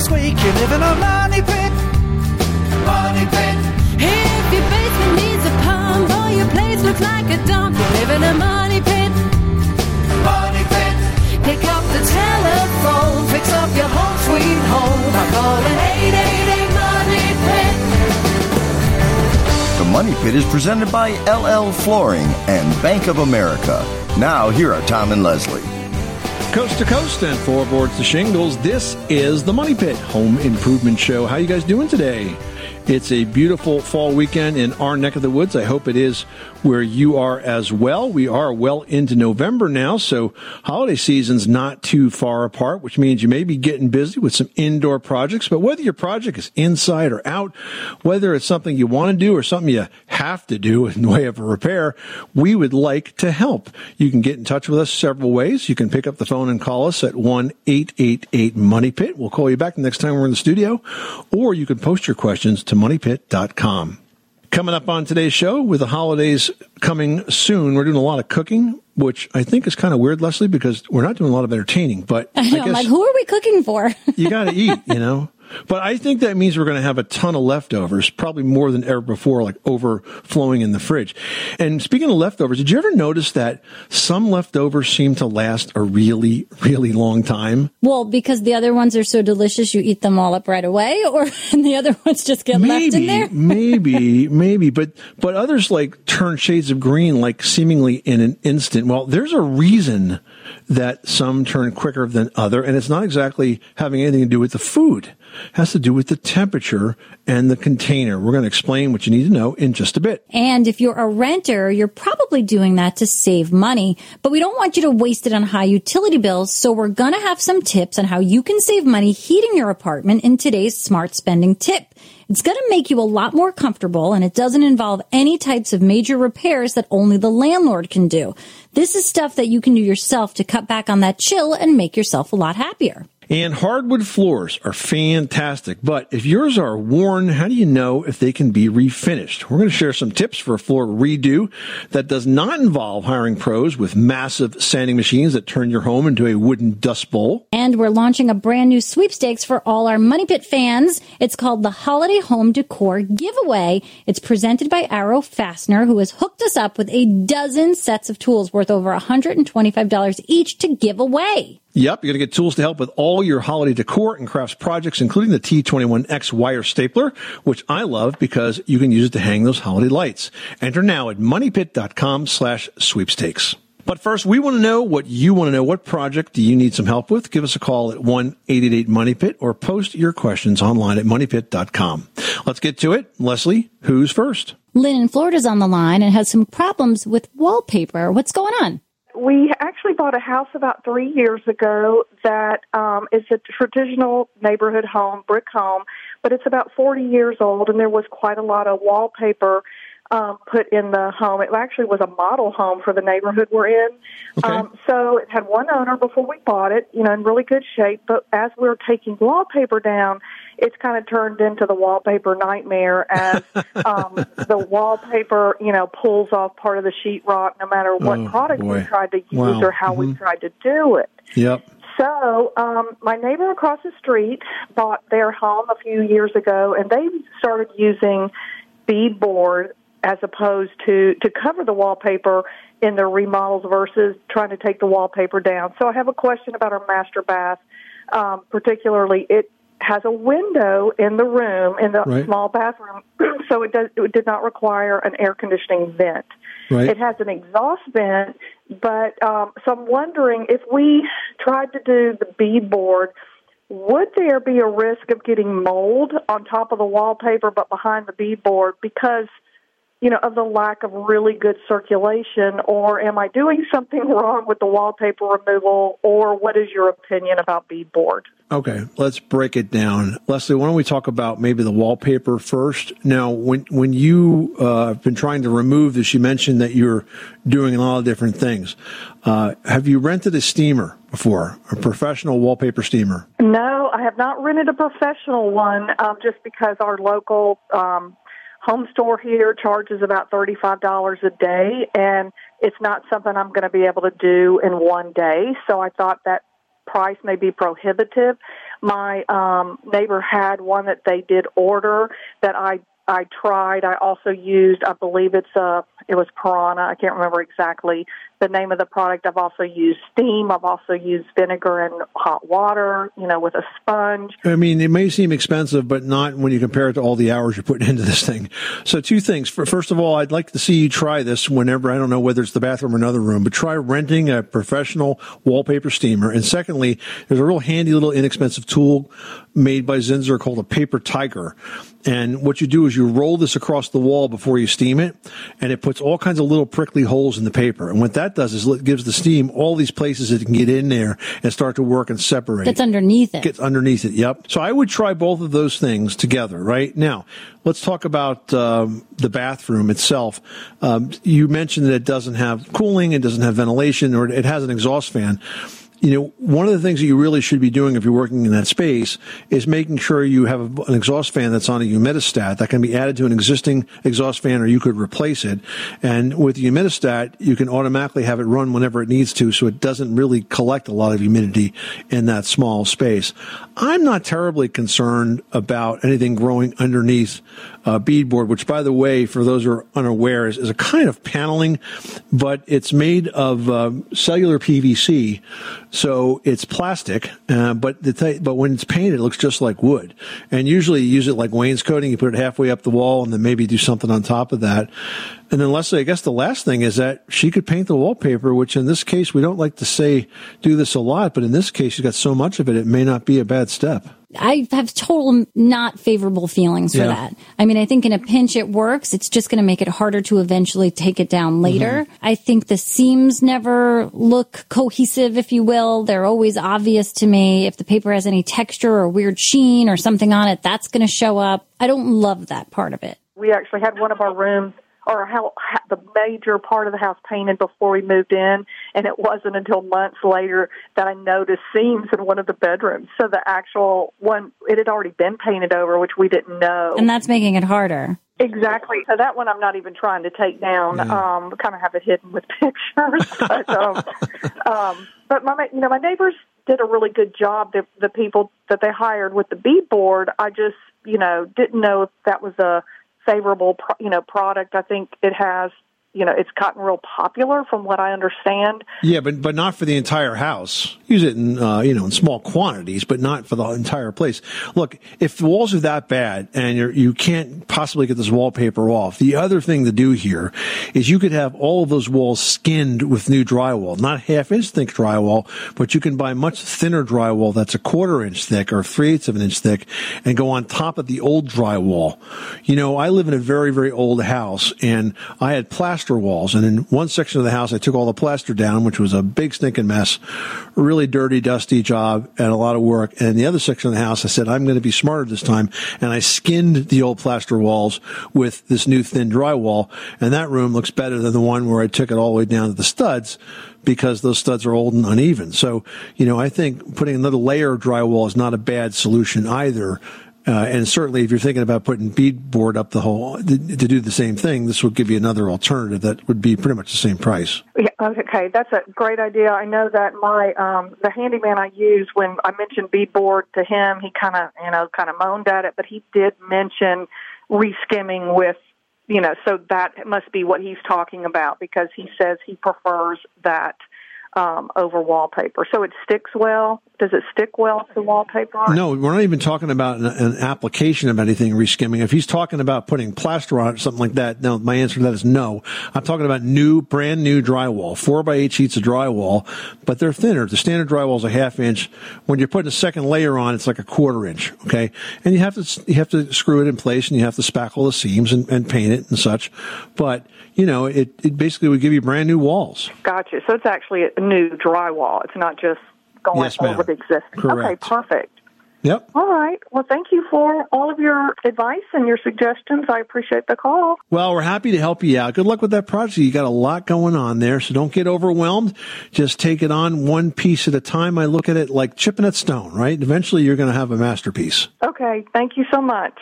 this week you live in a money pit. Money pit. If your basement needs a pump or your place looks like a dump, you live in a money pit. Money pit. Pick up the telephone, fix up your home sweet home by calling 888 Money Pit. The Money Pit is presented by LL Flooring and Bank of America. Now, here are Tom and Leslie. Coast to coast and floorboards to shingles, this is the Money Pit Home Improvement Show. How you guys doing today? It's a beautiful fall weekend in our neck of the woods. I hope it is where you are as well. We are well into November now, so holiday season's not too far apart, which means you may be getting busy with some indoor projects. But whether your project is inside or out, whether it's something you want to do or something you have to do in the way of a repair, we would like to help. You can get in touch with us several ways. You can pick up the phone and call us at 1-888-MONEYPIT. We'll call you back the next time we're in the studio, or you can post your questions to moneypit.com. Coming up on today's show, with the holidays coming soon, we're doing a lot of cooking, which I think is kind of weird, Leslie, because we're not doing a lot of entertaining. But I know, I'm like, who are we cooking for? You got to eat, you know. But I think that means we're going to have a ton of leftovers, probably more than ever before, like overflowing in the fridge. And speaking of leftovers, did you ever notice that some leftovers seem to last a really, really long time? Well, because the other ones are so delicious, you eat them all up right away, or and the other ones just get left in there? Maybe. But others like turn shades of green, like seemingly in an instant. Well, there's a reason that some turn quicker than other, and it's not exactly having anything to do with the food. It has to do with the temperature and the container. We're going to explain what you need to know in just a bit. And if you're a renter, you're probably doing that to save money, but we don't want you to waste it on high utility bills, so we're going to have some tips on how you can save money heating your apartment in today's smart spending tip. It's going to make you a lot more comfortable, and it doesn't involve any types of major repairs that only the landlord can do. This is stuff that you can do yourself to cut back on that chill and make yourself a lot happier. And hardwood floors are fantastic, but if yours are worn, how do you know if they can be refinished? We're going to share some tips for a floor redo that does not involve hiring pros with massive sanding machines that turn your home into a wooden dust bowl. And we're launching a brand new sweepstakes for all our Money Pit fans. It's called the Holiday Home Decor Giveaway. It's presented by Arrow Fastener, who has hooked us up with a dozen sets of tools worth over $125 each to give away. Yep, you're going to get tools to help with all your holiday decor and crafts projects, including the T21X wire stapler, which I love because you can use it to hang those holiday lights. Enter now at moneypit.com/sweepstakes. But first, we want to know what you want to know. What project do you need some help with? Give us a call at 1-888-MONEYPIT or post your questions online at moneypit.com. Let's get to it. Leslie, who's first? Lynn in Florida's on the line and has some problems with wallpaper. What's going on? We actually bought a house about 3 years ago that is a traditional neighborhood home, brick home, but it's about 40 years old, and there was quite a lot of wallpaper put in the home. It actually was a model home for the neighborhood we're in. Okay. So it had one owner before we bought it, you know, in really good shape, but as we were taking wallpaper down, it's kind of turned into the wallpaper nightmare as the wallpaper, you know, pulls off part of the sheetrock no matter what product we tried to use or how we tried to do it. Yep. So my neighbor across the street bought their home a few years ago, and they started using beadboard as opposed to cover the wallpaper in their remodels versus trying to take the wallpaper down. So I have a question about our master bath. Particularly, it has a window in the room, in the small bathroom, so it did not require an air conditioning vent. Right. It has an exhaust vent, but so I'm wondering if we tried to do the beadboard, would there be a risk of getting mold on top of the wallpaper but behind the beadboard because, you know, of the lack of really good circulation, or am I doing something wrong with the wallpaper removal, or what is your opinion about beadboard? Okay, let's break it down. Leslie, why don't we talk about maybe the wallpaper first? Now, when you have been trying to remove this, you mentioned that you're doing a lot of different things. Have you rented a steamer before, a professional wallpaper steamer? No, I have not rented a professional one, just because our local home store here charges about $35 a day, and it's not something I'm going to be able to do in one day. So I thought that price may be prohibitive. My neighbor had one that they did order that I tried. I also used, I believe it was Piranha. I can't remember exactly the name of the product. I've also used steam. I've also used vinegar and hot water, with a sponge. I mean, it may seem expensive, but not when you compare it to all the hours you're putting into this thing. So two things. First of all, I'd like to see you try this whenever, I don't know whether it's the bathroom or another room, but try renting a professional wallpaper steamer. And secondly, there's a real handy little inexpensive tool made by Zinsser called a Paper Tiger. And what you do is you roll this across the wall before you steam it, and it puts all kinds of little prickly holes in the paper. And what that does is it gives the steam all these places that it can get in there and start to work and separate. Gets underneath it. Gets underneath it, yep. So I would try both of those things together, right? Now, let's talk about the bathroom itself. You mentioned that it doesn't have cooling, it doesn't have ventilation, or it has an exhaust fan. One of the things that you really should be doing if you're working in that space is making sure you have an exhaust fan that's on a humidistat that can be added to an existing exhaust fan, or you could replace it. And with the humidistat, you can automatically have it run whenever it needs to, so it doesn't really collect a lot of humidity in that small space. I'm not terribly concerned about anything growing underneath beadboard, which, by the way, for those who are unaware, is a kind of paneling, but it's made of cellular PVC. So it's plastic, but when it's painted, it looks just like wood. And usually you use it like wainscoting. You put it halfway up the wall and then maybe do something on top of that. And then Leslie, I guess the last thing is that she could paint the wallpaper, which in this case, we don't like to say do this a lot, but in this case, she's got so much of it, it may not be a bad step. I have total not favorable feelings for that. I mean, I think in a pinch it works. It's just going to make it harder to eventually take it down later. Mm-hmm. I think the seams never look cohesive, if you will. They're always obvious to me. If the paper has any texture or weird sheen or something on it, that's going to show up. I don't love that part of it. We actually had one of our rooms, or the major part of the house, painted before we moved in, and it wasn't until months later that I noticed seams in one of the bedrooms. So the actual one, it had already been painted over, which we didn't know. And that's making it harder. Exactly. So that one I'm not even trying to take down. Kind of have it hidden with pictures. But my neighbors did a really good job. The people that they hired with the beadboard, I just didn't know if that was a favorable product. I think it has, it's gotten real popular from what I understand. Yeah, but not for the entire house. Use it in in small quantities, but not for the entire place. Look, if the walls are that bad and you can't possibly get this wallpaper off, the other thing to do here is you could have all of those walls skinned with new drywall, not half-inch thick drywall, but you can buy much thinner drywall that's a 1/4 inch thick or 3/8 of an inch thick and go on top of the old drywall. I live in a very, very old house, and I had plaster walls, and in one section of the house I took all the plaster down, which was a big stinking mess, a really dirty, dusty job and a lot of work. And in the other section of the house I said, I'm going to be smarter this time, and I skinned the old plaster walls with this new thin drywall, and that room looks better than the one where I took it all the way down to the studs, because those studs are old and uneven. So I think putting another layer of drywall is not a bad solution either. And certainly if you're thinking about putting beadboard up the whole, to do the same thing, this would give you another alternative that would be pretty much the same price. Yeah, okay, that's a great idea. I know that my the handyman I use, when I mentioned beadboard to him, he kind of moaned at it, but he did mention reskimming with, so that must be what he's talking about, because he says he prefers that over wallpaper. So it sticks well? Does it stick well to wallpaper? No, we're not even talking about an application of anything reskimming. If he's talking about putting plaster on it or something like that, no, my answer to that is no. I'm talking about brand new drywall, 4x8 sheets of drywall, but they're thinner. The standard drywall is a 1/2 inch. When you're putting a second layer on, it's like a 1/4 inch, okay? And you have to screw it in place, and you have to spackle the seams and paint it and such. But, it basically would give you brand new walls. Gotcha. So it's actually a new drywall. It's not just going over the existing. Correct. Okay, perfect. Yep. All right. Well, thank you for all of your advice and your suggestions. I appreciate the call. Well, we're happy to help you out. Good luck with that project. You got a lot going on there, so don't get overwhelmed. Just take it on one piece at a time. I look at it like chipping at stone, right? Eventually, you're going to have a masterpiece. Okay. Thank you so much.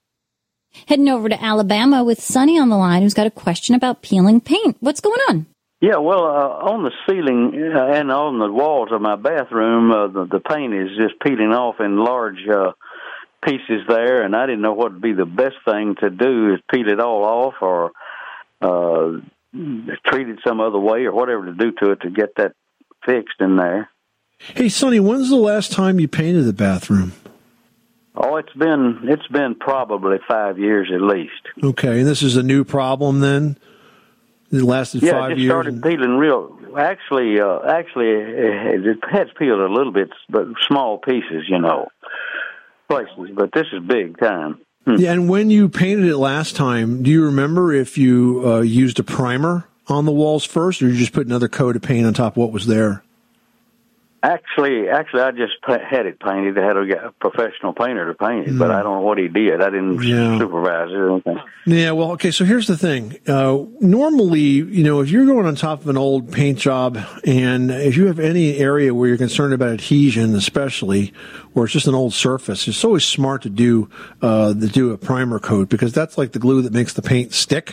Heading over to Alabama with Sunny on the line, who's got a question about peeling paint. What's going on? Yeah, well, on the ceiling and on the walls of my bathroom, the paint is just peeling off in large pieces there, and I didn't know what would be the best thing to do, is peel it all off or treat it some other way or whatever to do to it to get that fixed in there. Hey, Sonny, when's the last time you painted the bathroom? Oh, it's been probably 5 years at least. Okay, and this is a new problem then? It lasted 5 years? Yeah, it just started peeling real. Actually, it has peeled a little bit, but small pieces, places. But this is big time. Yeah, and when you painted it last time, do you remember if you used a primer on the walls first, or you just put another coat of paint on top of what was there? Actually, I just had it painted. I had a professional painter to paint it, but I don't know what he did. I didn't supervise it or anything. Yeah, well, okay, so here's the thing. Normally, if you're going on top of an old paint job, and if you have any area where you're concerned about adhesion, especially, or it's just an old surface, it's always smart to do a primer coat, because that's like the glue that makes the paint stick.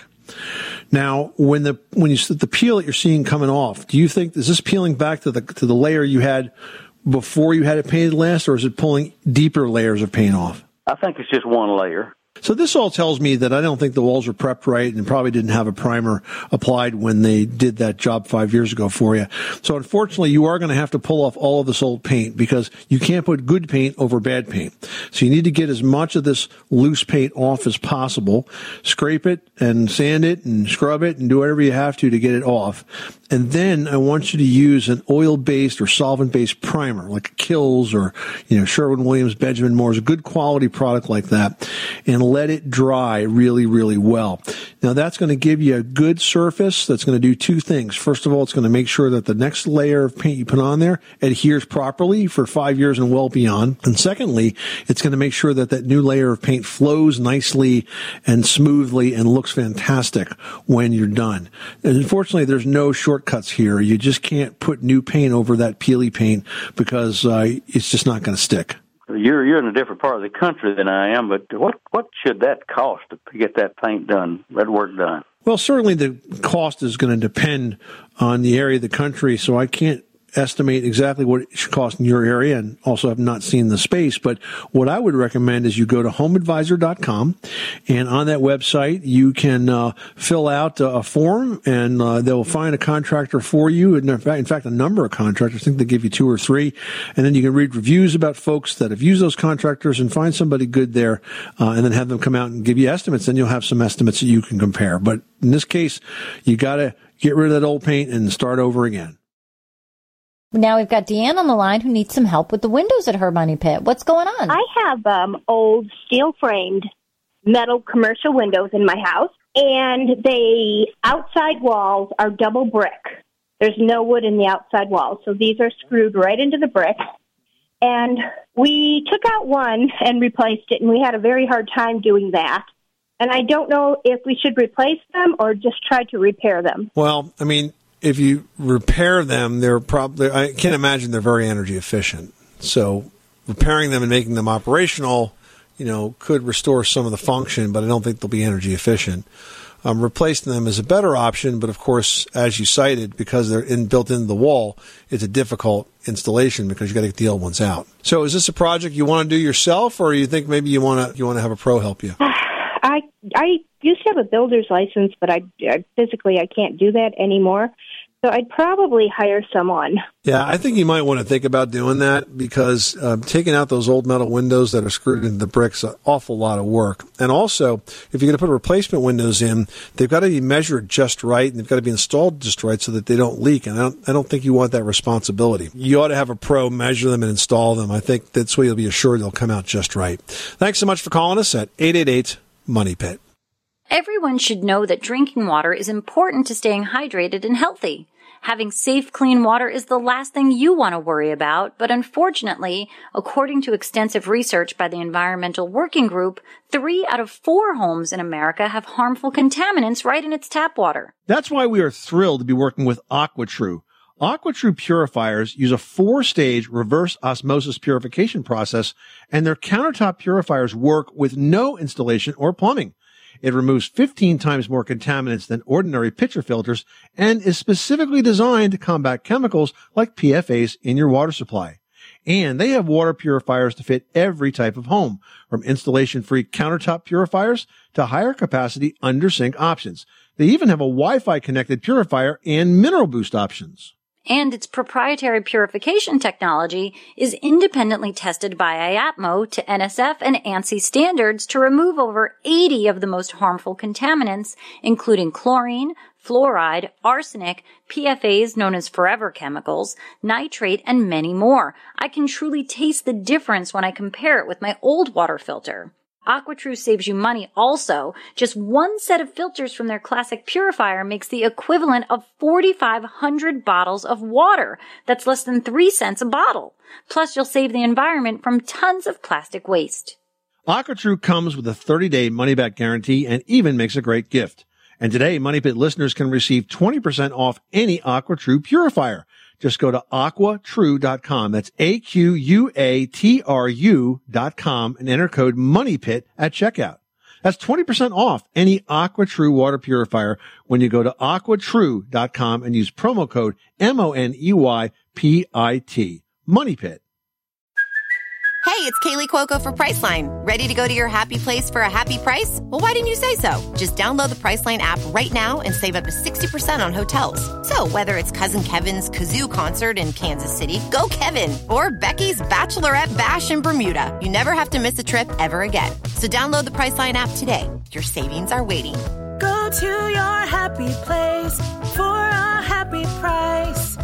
Now, when the peel that you're seeing coming off, do you think, is this peeling back to the layer you had before you had it painted last, or is it pulling deeper layers of paint off? I think it's just one layer. So this all tells me that I don't think the walls were prepped right and probably didn't have a primer applied when they did that job 5 years ago for you. So unfortunately, you are going to have to pull off all of this old paint, because you can't put good paint over bad paint. So you need to get as much of this loose paint off as possible, scrape it and sand it and scrub it and do whatever you have to get it off. And then I want you to use an oil-based or solvent-based primer, like a Kills or, Sherwin-Williams, Benjamin Moore's, a good quality product like that, and let it dry really, really well. Now, that's going to give you a good surface that's going to do two things. First of all, it's going to make sure that the next layer of paint you put on there adheres properly for 5 years and well beyond. And secondly, it's going to make sure that that new layer of paint flows nicely and smoothly and looks fantastic when you're done. And unfortunately, there's no shortcuts here. You just can't put new paint over that peely paint, because it's just not going to stick. You're in a different part of the country than I am, but what should that cost to get that paint done, that work done? Well, certainly the cost is going to depend on the area of the country, so I can't estimate exactly what it should cost in your area, and also have not seen the space. But what I would recommend is you go to homeadvisor.com, and on that website you can fill out a form, and they'll find a contractor for you. And in fact, a number of contractors. I think they give you 2 or 3, and then you can read reviews about folks that have used those contractors and find somebody good there, and then have them come out and give you estimates. Then you'll have some estimates that you can compare. But in this case, you got to get rid of that old paint and start over again. Now we've got Deanne on the line who needs some help with the windows at her money pit. What's going on? I have old steel-framed metal commercial windows in my house, and the outside walls are double brick. There's no wood in the outside walls, so these are screwed right into the brick. And we took out one and replaced it, and we had a very hard time doing that. And I don't know if we should replace them or just try to repair them. Well, I mean, if you repair them, I can't imagine they're very energy efficient. So repairing them and making them operational, could restore some of the function, but I don't think they'll be energy efficient. Replacing them is a better option, but of course, as you cited, because they're built into the wall, it's a difficult installation because you got to get the old ones out. So is this a project you want to do yourself, or you think maybe you want to have a pro help you? I used to have a builder's license, but I physically can't do that anymore. So I'd probably hire someone. Yeah, I think you might want to think about doing that, because taking out those old metal windows that are screwed into the bricks is an awful lot of work. And also, if you're going to put replacement windows in, they've got to be measured just right, and they've got to be installed just right so that they don't leak. And I don't think you want that responsibility. You ought to have a pro measure them and install them. I think that's where you'll be assured they'll come out just right. Thanks so much for calling us at 888-MONEY-PIT. Everyone should know that drinking water is important to staying hydrated and healthy. Having safe, clean water is the last thing you want to worry about, but unfortunately, according to extensive research by the Environmental Working Group, 3 out of 4 homes in America have harmful contaminants right in its tap water. That's why we are thrilled to be working with AquaTrue. AquaTrue purifiers use a 4-stage reverse osmosis purification process, and their countertop purifiers work with no installation or plumbing. It removes 15 times more contaminants than ordinary pitcher filters and is specifically designed to combat chemicals like PFAS in your water supply. And they have water purifiers to fit every type of home, from installation-free countertop purifiers to higher capacity under-sink options. They even have a Wi-Fi connected purifier and mineral boost options. And its proprietary purification technology is independently tested by IAPMO to NSF and ANSI standards to remove over 80 of the most harmful contaminants, including chlorine, fluoride, arsenic, PFAS known as forever chemicals, nitrate, and many more. I can truly taste the difference when I compare it with my old water filter. AquaTrue saves you money also. Just one set of filters from their classic purifier makes the equivalent of 4,500 bottles of water. That's less than 3 cents a bottle. Plus, you'll save the environment from tons of plastic waste. AquaTrue comes with a 30-day money-back guarantee and even makes a great gift. And today, Money Pit listeners can receive 20% off any AquaTrue purifier. Just go to AquaTrue.com. That's AQUATRU.com and enter code MONEYPIT at checkout. That's 20% off any AquaTrue water purifier when you go to AquaTrue.com and use promo code MONEYPIT. MoneyPit. Hey, it's Kaylee Cuoco for Priceline. Ready to go to your happy place for a happy price? Well, why didn't you say so? Just download the Priceline app right now and save up to 60% on hotels. So whether it's Cousin Kevin's Kazoo Concert in Kansas City, go Kevin, or Becky's Bachelorette Bash in Bermuda, you never have to miss a trip ever again. So download the Priceline app today. Your savings are waiting. Go to your happy place for a happy price.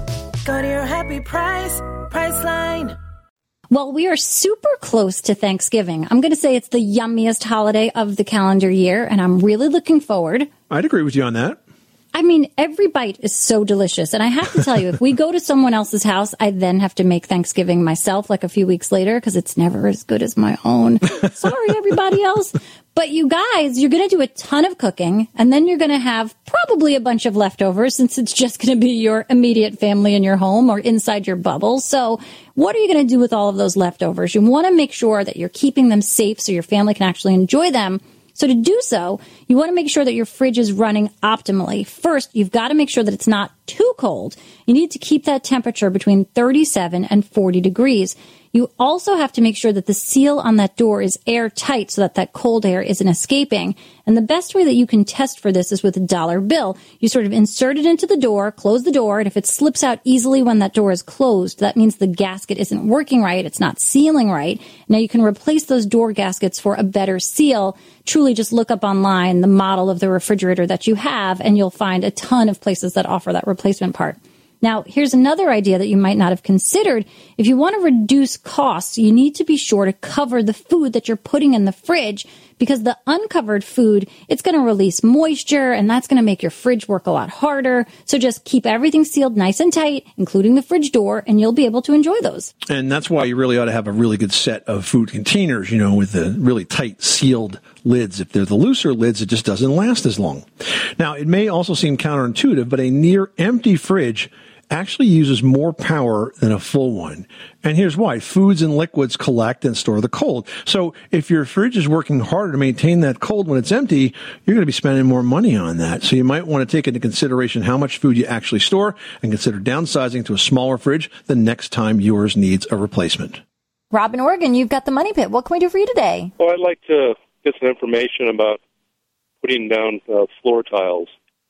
Go to your happy price, Priceline. Well, we are super close to Thanksgiving. I'm going to say it's the yummiest holiday of the calendar year, and I'm really looking forward. I'd agree with you on that. I mean, every bite is so delicious. And I have to tell you, if we go to someone else's house, I then have to make Thanksgiving myself like a few weeks later because it's never as good as my own. Sorry, everybody else. But you guys, you're going to do a ton of cooking, and then you're going to have probably a bunch of leftovers since it's just going to be your immediate family in your home or inside your bubble. So what are you going to do with all of those leftovers? You want to make sure that you're keeping them safe so your family can actually enjoy them. So to do so, you want to make sure that your fridge is running optimally. First, you've got to make sure that it's not too cold. You need to keep that temperature between 37 and 40 degrees. You also have to make sure that the seal on that door is airtight so that cold air isn't escaping. And the best way that you can test for this is with a dollar bill. You sort of insert it into the door, close the door, and if it slips out easily when that door is closed, that means the gasket isn't working right, it's not sealing right. Now you can replace those door gaskets for a better seal. Truly just look up online the model of the refrigerator that you have, and you'll find a ton of places that offer that replacement part. Now, here's another idea that you might not have considered. If you want to reduce costs, you need to be sure to cover the food that you're putting in the fridge because the uncovered food, it's going to release moisture and that's going to make your fridge work a lot harder. So just keep everything sealed nice and tight, including the fridge door, and you'll be able to enjoy those. And that's why you really ought to have a really good set of food containers, you know, with the really tight sealed lids. If they're the looser lids, it just doesn't last as long. Now, it may also seem counterintuitive, but a near empty fridge actually uses more power than a full one. And here's why. Foods and liquids collect and store the cold. So if your fridge is working harder to maintain that cold when it's empty, you're going to be spending more money on that. So you might want to take into consideration how much food you actually store and consider downsizing to a smaller fridge the next time yours needs a replacement. Rob in Oregon, you've got the Money Pit. What can we do for you today? Well, I'd like to get some information about putting down floor tiles.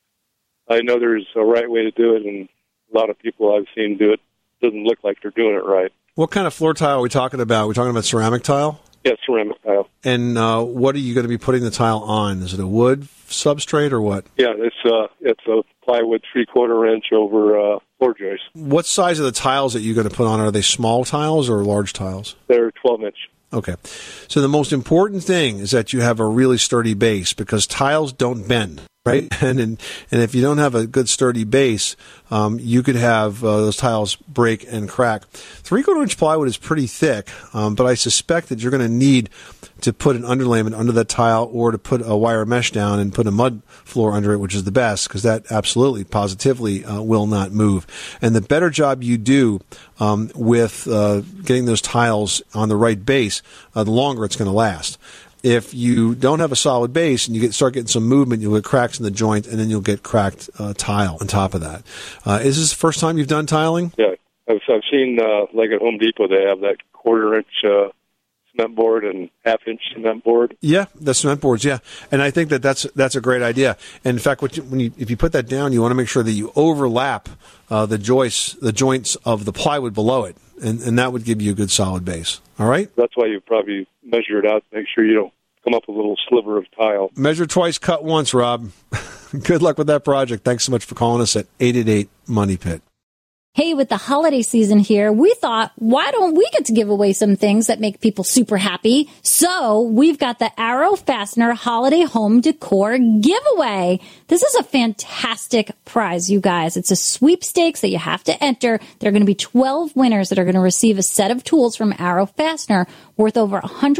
I know there's a right way to do it, and a lot of people I've seen do it doesn't look like they're doing it right. What kind of floor tile are we talking about? We're talking about ceramic tile? Yeah, ceramic tile. And what are you going to be putting the tile on? Is it a wood substrate or what? Yeah, it's a plywood 3/4 inch over floor joist. What size are the tiles that you're going to put on? Are they small tiles or large tiles? They're 12 inch. Okay. So the most important thing is that you have a really sturdy base because tiles don't bend, right? And if you don't have a good sturdy base, you could have those tiles break and crack. 3/4 inch plywood is pretty thick, but I suspect that you're going to need to put an underlayment under that tile or to put a wire mesh down and put a mud floor under it, which is the best because that absolutely, positively will not move. And the better job you do with getting those tiles on the right base, the longer it's going to last. if you don't have a solid base and you start getting some movement, you'll get cracks in the joint, and then you'll get cracked tile on top of that. Is this the first time you've done tiling? Yeah, I've seen like at Home Depot they have that 1/4-inch cement board and 1/2-inch cement board. Yeah, the cement boards. Yeah, and I think that's a great idea. And in fact, if you put that down, you want to make sure that you overlap the joints of the plywood below it, and that would give you a good solid base. All right. That's why you probably measure it out to make sure you don't come up with a little sliver of tile. Measure twice, cut once, Rob. Good luck with that project. Thanks so much for calling us at 888-MONEY-PIT. Hey, with the holiday season here, we thought, why don't we get to give away some things that make people super happy? So we've got the Arrow Fastener Holiday Home Decor Giveaway. This is a fantastic prize, you guys. It's a sweepstakes that you have to enter. There are going to be 12 winners that are going to receive a set of tools from Arrow Fastener worth over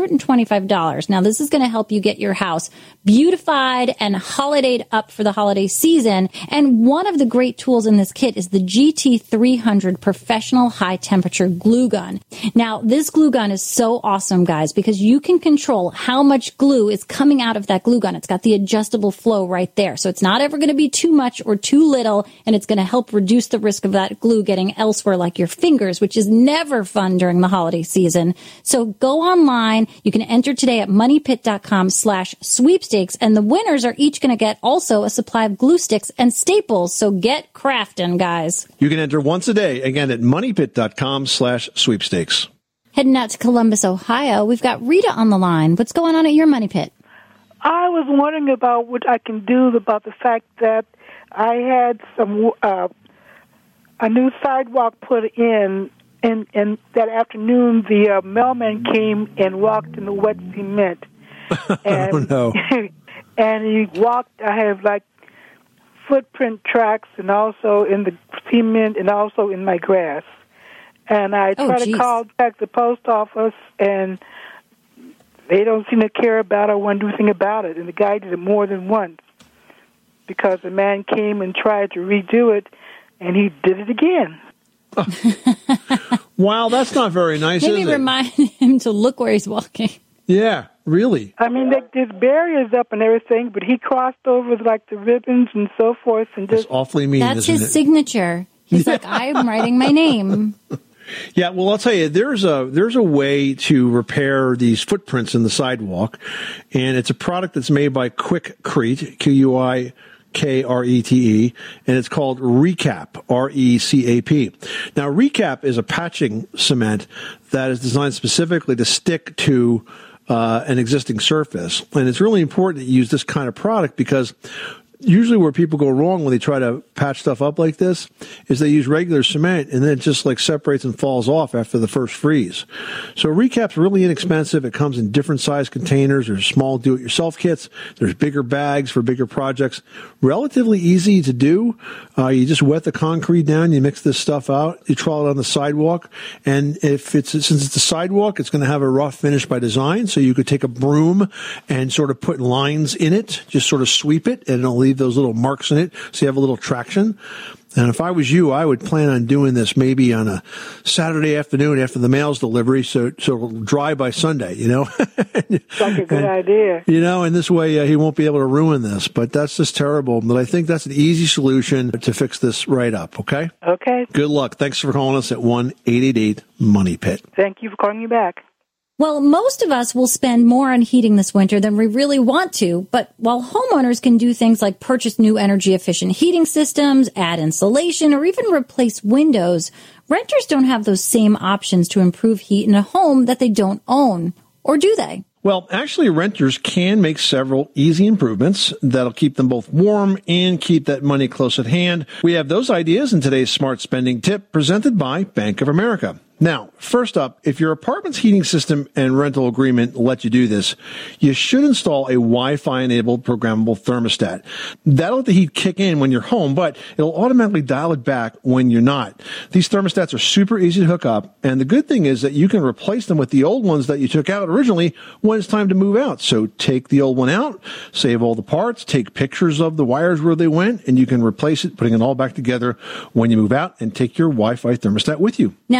$125. Now, this is going to help you get your house beautified and holidayed up for the holiday season. And one of the great tools in this kit is the GT300 Professional High Temperature Glue Gun. Now, this glue gun is so awesome, guys, because you can control how much glue is coming out of that glue gun. It's got the adjustable flow right there. So it's not ever going to be too much or too little, and it's going to help reduce the risk of that glue getting elsewhere like your fingers, which is never fun during the holiday season. So go online. You can enter today at moneypit.com/sweepstakes, and the winners are each going to get also a supply of glue sticks and staples. So get crafting, guys. You can enter once a day, again, at moneypit.com/sweepstakes. Heading out to Columbus, Ohio, we've got Rita on the line. What's going on at your Money Pit? I was wondering about what I can do about the fact that I had a new sidewalk put in, and that afternoon the mailman came and walked in the wet cement. And, oh, no. And he walked, I have like footprint tracks, and also in the cement and also in my grass. And I tried to contact the post office, and they don't seem to care about it or want to do anything about it. And the guy did it more than once because the man came and tried to redo it, and he did it again. Wow, that's not very nice, is it? Maybe remind him to look where he's walking. Yeah, really. I mean, there's barriers up and everything, but he crossed over like the ribbons and so forth, and just it's awfully mean. That's his signature. He's like, I'm writing my name. Yeah, well, I'll tell you, there's a way to repair these footprints in the sidewalk, and it's a product that's made by Quikrete, Quikrete, and it's called Recap, RECAP. Now, Recap is a patching cement that is designed specifically to stick to an existing surface, and it's really important to use this kind of product because usually where people go wrong when they try to patch stuff up like this is they use regular cement and then it just like separates and falls off after the first freeze. So Recap's really inexpensive. It comes in different size containers. There's small do-it-yourself kits. There's bigger bags for bigger projects. Relatively easy to do. You just wet the concrete down. You mix this stuff out. You trowel it on the sidewalk. And since it's a sidewalk, it's going to have a rough finish by design. So you could take a broom and sort of put lines in it, just sort of sweep it, and it'll leave those little marks in it so you have a little traction. And if I was you, I would plan on doing this maybe on a Saturday afternoon after the mail's delivery so it'll dry by Sunday, you know. It's like a good idea. You know, and this way he won't be able to ruin this. But that's just terrible. But I think that's an easy solution to fix this right up, okay? Okay. Good luck. Thanks for calling us at 1-888-MONEY-PIT. Thank you for calling me back. Well, most of us will spend more on heating this winter than we really want to, but while homeowners can do things like purchase new energy-efficient heating systems, add insulation, or even replace windows, renters don't have those same options to improve heat in a home that they don't own. Or do they? Well, actually, renters can make several easy improvements that'll keep them both warm and keep that money close at hand. We have those ideas in today's Smart Spending Tip presented by Bank of America. Now, first up, if your apartment's heating system and rental agreement let you do this, you should install a Wi-Fi enabled programmable thermostat. That'll let the heat kick in when you're home, but it'll automatically dial it back when you're not. These thermostats are super easy to hook up, and the good thing is that you can replace them with the old ones that you took out originally when it's time to move out. So take the old one out, save all the parts, take pictures of the wires where they went, and you can replace it, putting it all back together when you move out, and take your Wi-Fi thermostat with you. Now, you also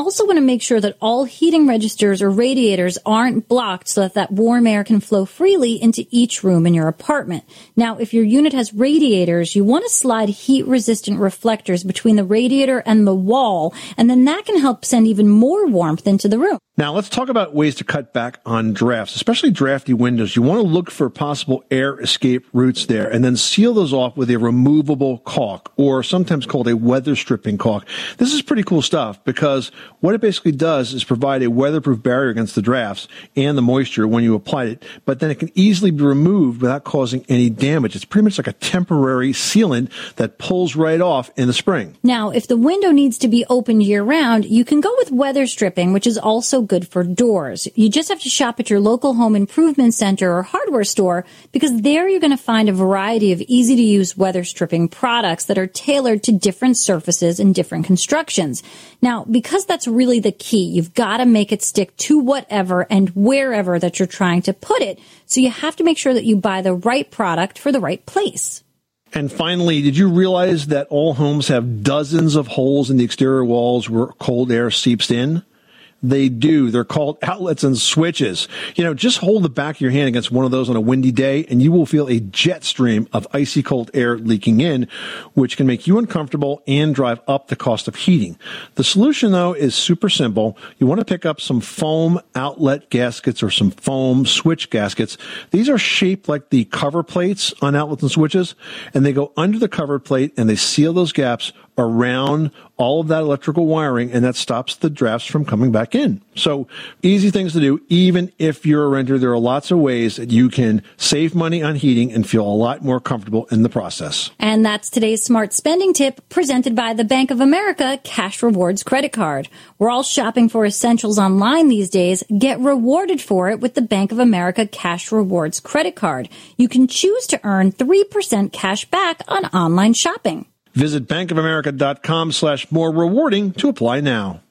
also want to make sure that all heating registers or radiators aren't blocked so that that warm air can flow freely into each room in your apartment. Now, if your unit has radiators, you want to slide heat-resistant reflectors between the radiator and the wall, and then that can help send even more warmth into the room. Now, let's talk about ways to cut back on drafts, especially drafty windows. You want to look for possible air escape routes there and then seal those off with a removable caulk, or sometimes called a weather stripping caulk. This is pretty cool stuff because what it basically does is provide a weatherproof barrier against the drafts and the moisture when you apply it, but then it can easily be removed without causing any damage. It's pretty much like a temporary sealant that pulls right off in the spring. Now, if the window needs to be opened year-round, you can go with weather stripping, which is also good for doors. You just have to shop at your local home improvement center or hardware store because there you're going to find a variety of easy-to-use weather stripping products that are tailored to different surfaces and different constructions. Now, because that's really the key, you've got to make it stick to whatever and wherever that you're trying to put it. So you have to make sure that you buy the right product for the right place. And finally, did you realize that all homes have dozens of holes in the exterior walls where cold air seeps in? They do. They're called outlets and switches. Just hold the back of your hand against one of those on a windy day, and you will feel a jet stream of icy cold air leaking in, which can make you uncomfortable and drive up the cost of heating. The solution, though, is super simple. You want to pick up some foam outlet gaskets or some foam switch gaskets. These are shaped like the cover plates on outlets and switches, and they go under the cover plate, and they seal those gaps around all of that electrical wiring, and that stops the drafts from coming back in. So easy things to do. Even if you're a renter, there are lots of ways that you can save money on heating and feel a lot more comfortable in the process. And that's today's smart spending tip presented by the Bank of America Cash Rewards credit card. We're all shopping for essentials online these days. Get rewarded for it with the Bank of America Cash Rewards credit card. You can choose to earn 3% cash back on online shopping. Visit bankofamerica.com/more rewarding to apply now.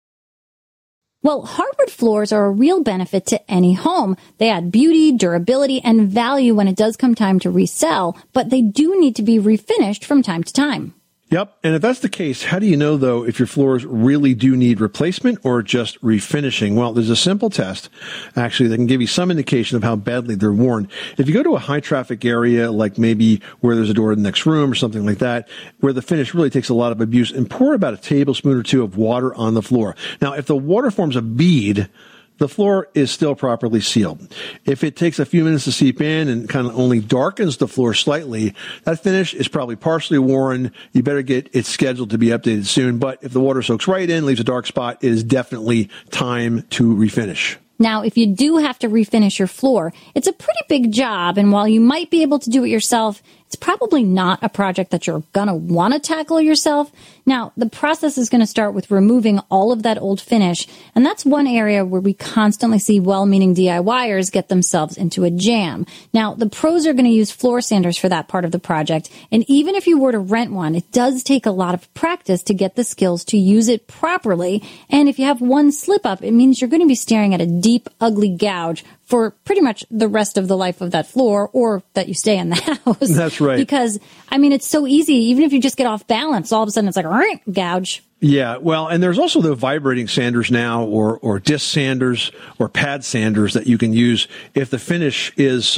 Well, hardwood floors are a real benefit to any home. They add beauty, durability, and value when it does come time to resell, but they do need to be refinished from time to time. Yep. And if that's the case, how do you know, though, if your floors really do need replacement or just refinishing? Well, there's a simple test, actually, that can give you some indication of how badly they're worn. If you go to a high-traffic area, like maybe where there's a door in the next room or something like that, where the finish really takes a lot of abuse, and pour about a tablespoon or two of water on the floor. Now, if the water forms a bead, the floor is still properly sealed. If it takes a few minutes to seep in and kind of only darkens the floor slightly, that finish is probably partially worn. You better get it scheduled to be updated soon. But if the water soaks right in, leaves a dark spot, it is definitely time to refinish. Now, if you do have to refinish your floor, it's a pretty big job, and while you might be able to do it yourself, it's probably not a project that you're going to want to tackle yourself. Now, the process is going to start with removing all of that old finish, and that's one area where we constantly see well-meaning DIYers get themselves into a jam. Now, the pros are going to use floor sanders for that part of the project, and even if you were to rent one, it does take a lot of practice to get the skills to use it properly, and if you have one slip-up, it means you're going to be staring at a deep, ugly gouge for pretty much the rest of the life of that floor, or that you stay in the house. That's right. Because, it's so easy. Even if you just get off balance, all of a sudden it's like, gouge. Yeah, well, and there's also the vibrating sanders now, or disc sanders, or pad sanders that you can use if the finish is,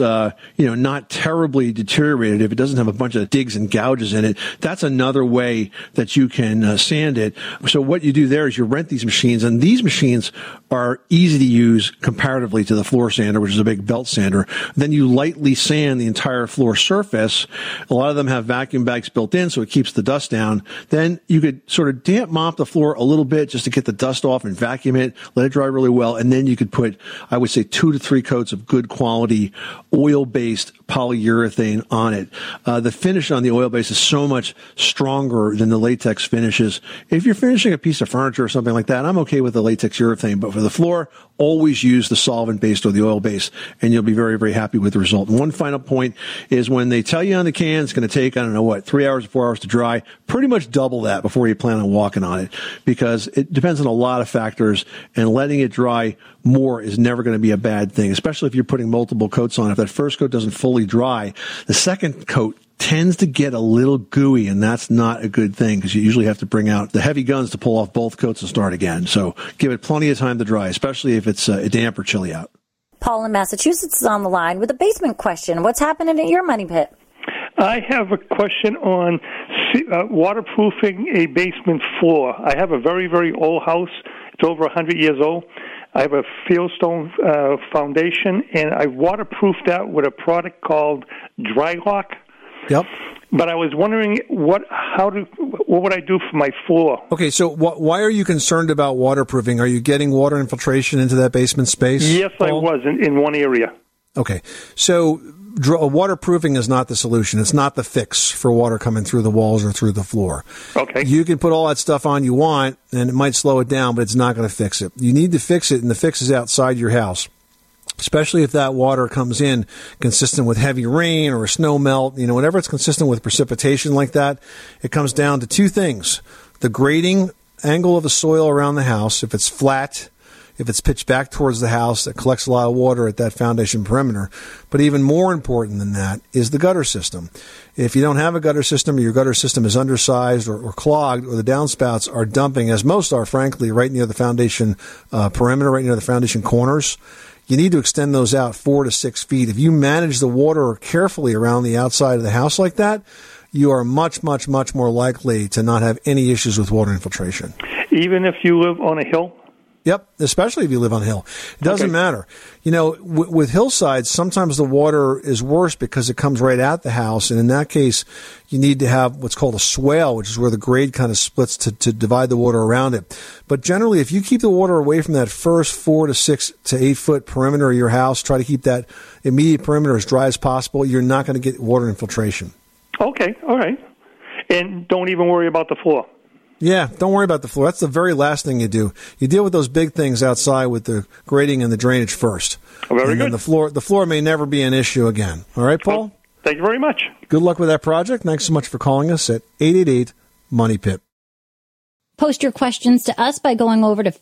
not terribly deteriorated, if it doesn't have a bunch of digs and gouges in it. That's another way that you can sand it. So what you do there is you rent these machines, and these machines are easy to use comparatively to the floor sander, which is a big belt sander. Then you lightly sand the entire floor surface. A lot of them have vacuum bags built in, so it keeps the dust down. Then you could sort of damp mop the floor a little bit just to get the dust off and vacuum it, let it dry really well, and then you could put, I would say, 2 to 3 coats of good quality oil-based polyurethane on it. The finish on the oil base is so much stronger than the latex finishes. If you're finishing a piece of furniture or something like that, I'm okay with the latex urethane, but for the floor, always use the solvent-based or the oil-based, and you'll be very, very happy with the result. And one final point is when they tell you on the can it's going to take, 3 hours or 4 hours to dry, pretty much double that before you plan on walking on it, because it depends on a lot of factors, and letting it dry more is never going to be a bad thing, especially if you're putting multiple coats on. If that first coat doesn't fully dry, the second coat tends to get a little gooey, and that's not a good thing because you usually have to bring out the heavy guns to pull off both coats and start again. So give it plenty of time to dry, especially if it's damp or chilly out. Paul in Massachusetts is on the line with a basement question. What's happening at your money pit? I have a question on waterproofing a basement floor. I have a very, very old house. It's over 100 years old. I have a fieldstone foundation, and I waterproofed that with a product called Drylock. Yep. But I was wondering what would I do for my floor? Okay, so why are you concerned about waterproofing? Are you getting water infiltration into that basement space? Yes, Paul? I was in one area. Okay, so waterproofing is not the solution. It's not the fix for water coming through the walls or through the floor. Okay. You can put all that stuff on you want, and it might slow it down, but it's not going to fix it. You need to fix it, and the fix is outside your house, especially if that water comes in consistent with heavy rain or a snow melt. Whenever it's consistent with precipitation like that, it comes down to two things. The grading angle of the soil around the house, if it's flat, if it's pitched back towards the house, that collects a lot of water at that foundation perimeter. But even more important than that is the gutter system. If you don't have a gutter system, or your gutter system is undersized or clogged, or the downspouts are dumping, as most are, frankly, right near the foundation perimeter, right near the foundation corners, you need to extend those out 4 to 6 feet. If you manage the water carefully around the outside of the house like that, you are much, much, much more likely to not have any issues with water infiltration. Even if you live on a hill? Yep, especially if you live on a hill. It doesn't matter. With hillsides, sometimes the water is worse because it comes right at the house, and in that case, you need to have what's called a swale, which is where the grade kind of splits to divide the water around it. But generally, if you keep the water away from that first 4 to 6 to 8 foot perimeter of your house, try to keep that immediate perimeter as dry as possible, you're not going to get water infiltration. Okay, all right. And don't even worry about the floor. Yeah, don't worry about the floor. That's the very last thing you do. You deal with those big things outside with the grading and the drainage first. Very and good. Then the floor may never be an issue again. All right, Paul? Thank you very much. Good luck with that project. Thanks so much for calling us at 888-MONEY-PIT. Post your questions to us by going over to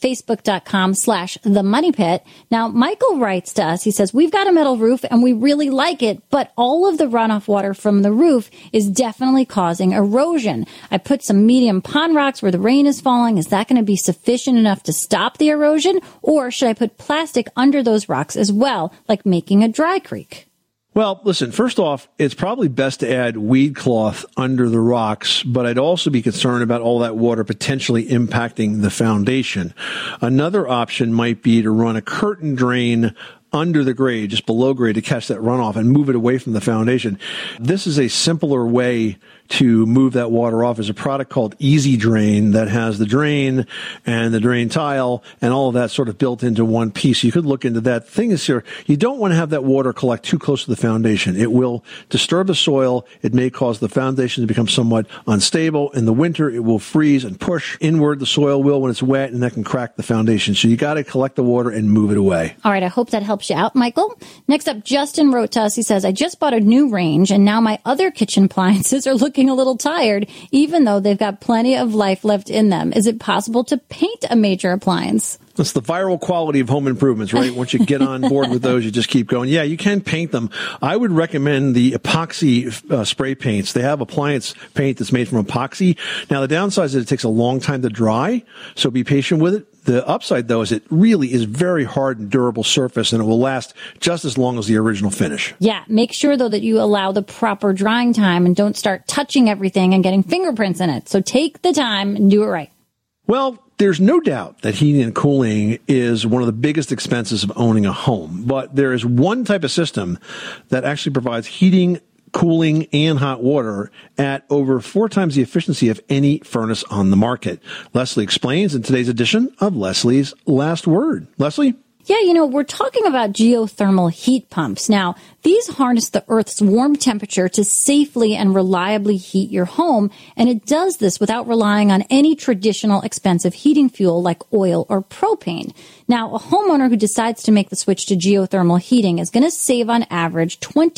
facebook.com/themoneypit. Now, Michael writes to us. He says, we've got a metal roof and we really like it, but all of the runoff water from the roof is definitely causing erosion. I put some medium pond rocks where the rain is falling. Is that going to be sufficient enough to stop the erosion? Or should I put plastic under those rocks as well, like making a dry creek? Well, listen, first off, it's probably best to add weed cloth under the rocks, but I'd also be concerned about all that water potentially impacting the foundation. Another option might be to run a curtain drain under the grade, just below grade, to catch that runoff and move it away from the foundation. This is a simpler way to move that water off. Is a product called Easy Drain that has the drain and the drain tile and all of that sort of built into one piece. You could look into that. The thing is here, you don't want to have that water collect too close to the foundation. It will disturb the soil. It may cause the foundation to become somewhat unstable. In the winter, it will freeze and push inward. The soil will when it's wet, and that can crack the foundation. So you got to collect the water and move it away. All right, I hope that helps you out, Michael. Next up, Justin wrote to us. He says, I just bought a new range, and now my other kitchen appliances are looking a little tired, even though they've got plenty of life left in them. Is it possible to paint a major appliance? That's the viral quality of home improvements, right? Once you get on board with those, you just keep going. Yeah, you can paint them. I would recommend the epoxy spray paints. They have appliance paint that's made from epoxy. Now, the downside is that it takes a long time to dry, so be patient with it. The upside, though, is it really is very hard and durable surface, and it will last just as long as the original finish. Yeah, make sure, though, that you allow the proper drying time and don't start touching everything and getting fingerprints in it. So take the time and do it right. Well, there's no doubt that heating and cooling is one of the biggest expenses of owning a home, but there is one type of system that actually provides heating, cooling, and hot water at over 4 times the efficiency of any furnace on the market. Leslie explains in today's edition of Leslie's Last Word. Leslie? Yeah, we're talking about geothermal heat pumps. Now, these harness the Earth's warm temperature to safely and reliably heat your home, and it does this without relying on any traditional expensive heating fuel like oil or propane. Now, a homeowner who decides to make the switch to geothermal heating is going to save on average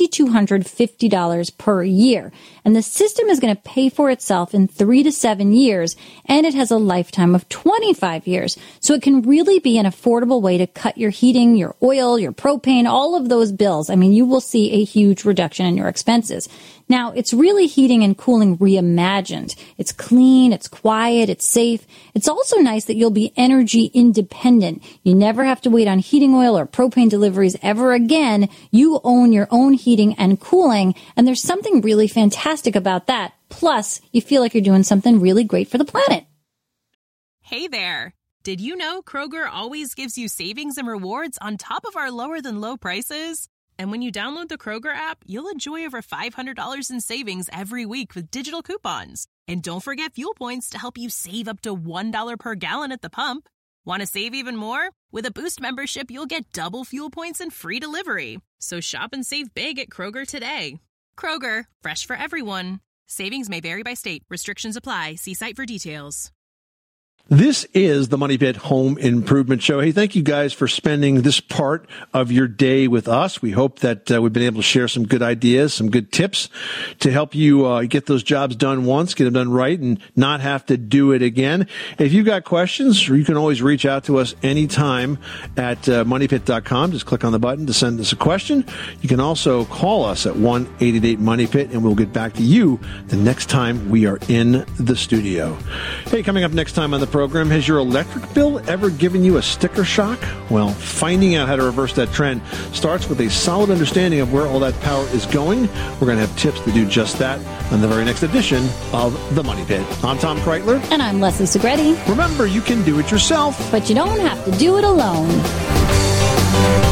$2,250 per year, and the system is going to pay for itself in 3 to 7 years, and it has a lifetime of 25 years, so it can really be an affordable way to cut cut your heating, your oil, your propane, all of those bills. I mean, you will see a huge reduction in your expenses. Now, it's really heating and cooling reimagined. It's clean, it's quiet, it's safe. It's also nice that you'll be energy independent. You never have to wait on heating oil or propane deliveries ever again. You own your own heating and cooling, and there's something really fantastic about that. Plus, you feel like you're doing something really great for the planet. Hey there. Did you know Kroger always gives you savings and rewards on top of our lower-than-low prices? And when you download the Kroger app, you'll enjoy over $500 in savings every week with digital coupons. And don't forget fuel points to help you save up to $1 per gallon at the pump. Want to save even more? With a Boost membership, you'll get double fuel points and free delivery. So shop and save big at Kroger today. Kroger, fresh for everyone. Savings may vary by state. Restrictions apply. See site for details. This is the Money Pit Home Improvement Show. Hey, thank you guys for spending this part of your day with us. We hope that we've been able to share some good ideas, some good tips to help you get those jobs done once, get them done right, and not have to do it again. If you've got questions, you can always reach out to us anytime at moneypit.com. Just click on the button to send us a question. You can also call us at 1-888-MONEYPIT, and we'll get back to you the next time we are in the studio. Hey, coming up next time on the program, has your electric bill ever given you a sticker shock? Well, finding out how to reverse that trend starts with a solid understanding of where all that power is going. We're going to have tips to do just that on the very next edition of The Money Pit. I'm Tom Kreitler. And I'm Leslie Segretti. Remember, you can do it yourself, but you don't have to do it alone.